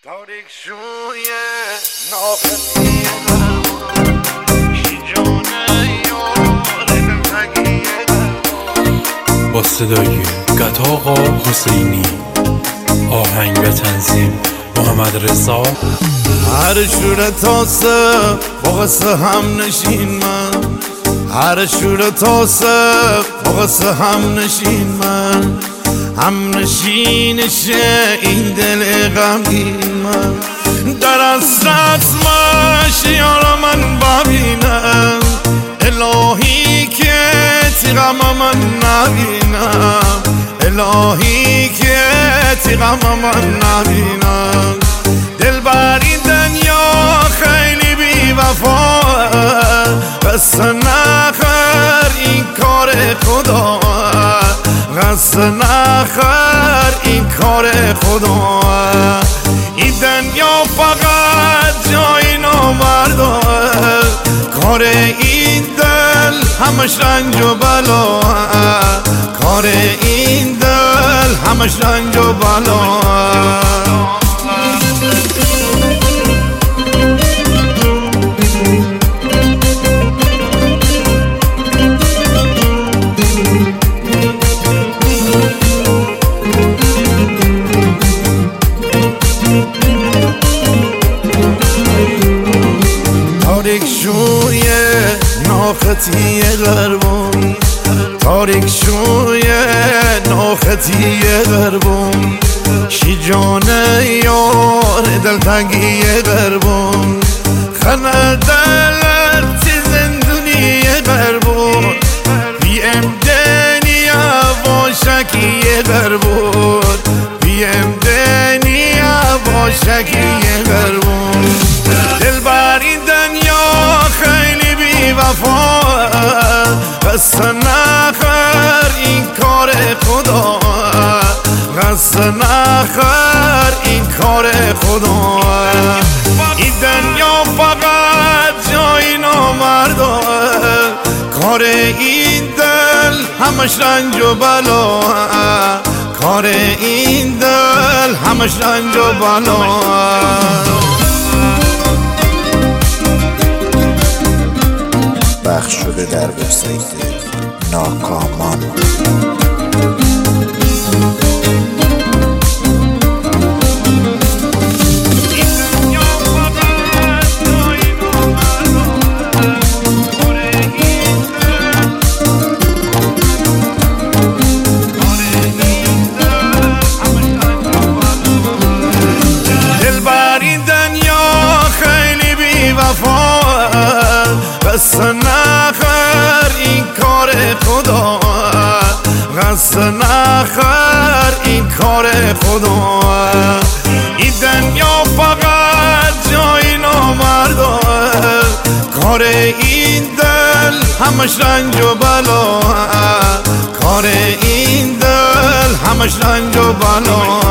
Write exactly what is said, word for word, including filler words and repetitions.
تاریک شوی ناختی شیجانه یاره تگیه با صدای گتاقا حسینی، آهنگ و تنظیم محمد رضا. هر شوره تاسه بغسه هم نشین من، هر شوره تاسه بغسه هم نشین من، هم نشینشه این دل غمگین من. در اسرت ماش یارا من ببینم، الهی که تیغم من نبینم، الهی که تیغم من نبینم. دل بری دنیا خیلی بی وفا، قصه نخر این کار خدا، قصه نخر این کار خدا. این دنیا فقط جای نامردا، کار این دل همش رنج و بلا، کار این دل همش رنج و بلا. تاریک شوی ناختی غربون، تاریک شوی ناختی غربون، شیجانه یار دلتنگی غربون، خنه دلت زندونی غربون، بیم دنیا باشکی غربون، بیم دنیا باشکی غربون. دل بر این دنیا خیلی بی وفا، قصه نخر این کار خدا، قصه نخر این کار خدا. این دنیا فقط جای نامردا، کار این دل همش رنج و بلا، کار این دل همش رنج و بلا. پخش شده در وبسایت ناکامان. دل بر این دنیا خیلی بی وفا، قصه نخر این کار خدا، قصه نخر این کار خدا. این دنیا فقط جای نامردا، کار این دل همش رنج و بلا، کار این دل همش رنج و بلا.